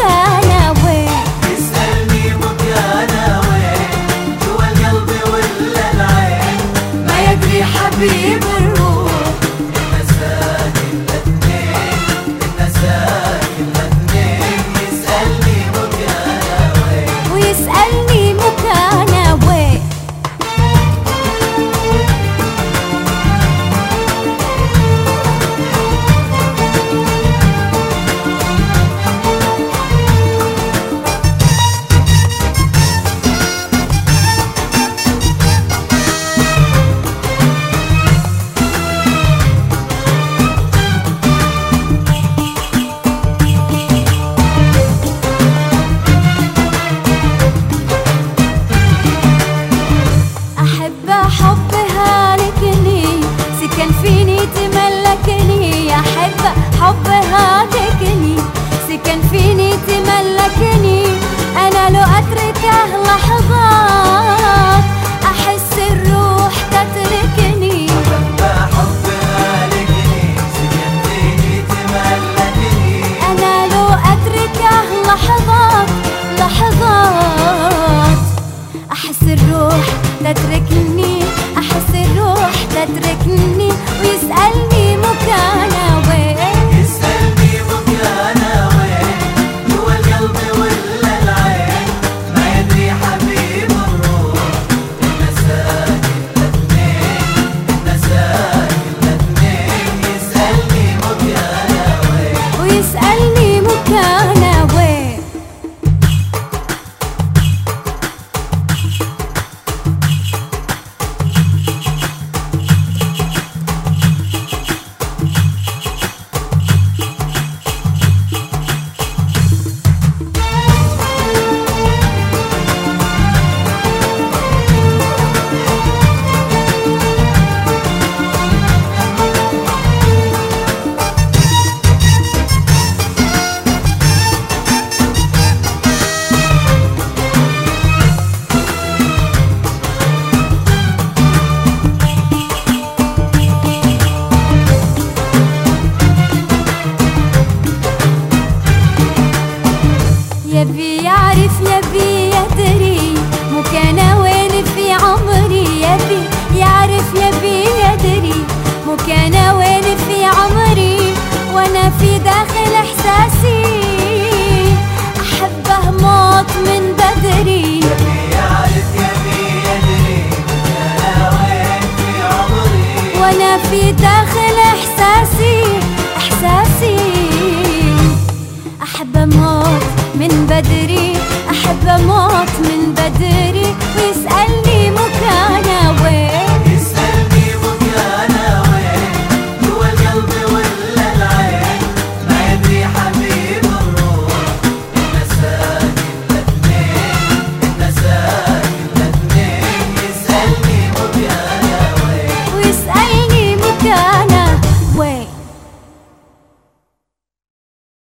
مكانه وين؟ يسألني مكانه وين؟ جوا القلب ولا العين؟ ما يدري حبيب الروح إن ساكن الاثنين، إن ساكن الاثنين. يسألني مكانه وين؟ ويسألني مكانه وين؟ حب هالكني سكن فيني تملكني، أحب حب هالكني سكن فيني تملكني. أنا لو أتركه لحظات أحس الروح تتركني. أحب حب هالكني سكن فيني تملكني. أنا لو أتركه لحظات أحس الروح تتركني.